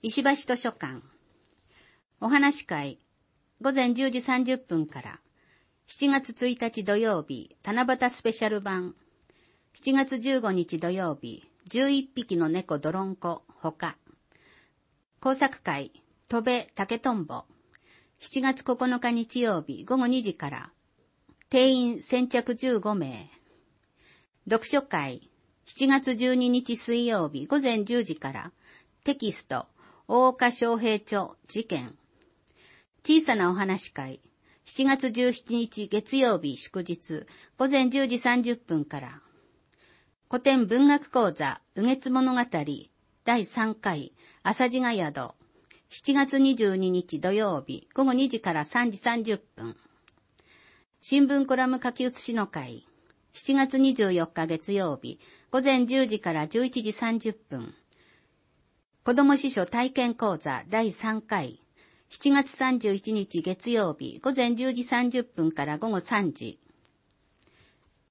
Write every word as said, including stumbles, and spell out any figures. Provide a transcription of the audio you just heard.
石橋図書館。お話会、午前じゅうじさんじゅっぷんから、しちがつついたち土曜日、七夕スペシャル版、しちがつじゅうごにち土曜日、じゅういっぴきの猫ドロンコ、ほか。工作会、戸部竹とんぼ、しちがつここのか日曜日、ごごにじから、定員先着じゅうごめい。読書会、しちがつじゅうににち水曜日、ごぜんじゅうじから、テキスト、大岡昌平著、事件。小さなお話会、しちがつじゅうしちにち月曜日祝日、ごぜんじゅうじさんじゅっぷんから、古典文学講座、雨月物語、だいさんかい、朝地が宿、しちがつにじゅうににち土曜日、ごごにじからさんじさんじゅっぷん。新聞コラム書き写しの会、しちがつにじゅうよっか月曜日、ごぜんじゅうじからじゅういちじさんじゅっぷん。子ども司書体験講座だいさんかい、しちがつさんじゅういちにち月曜日、ごぜんじゅうじさんじゅっぷんからごごさんじ。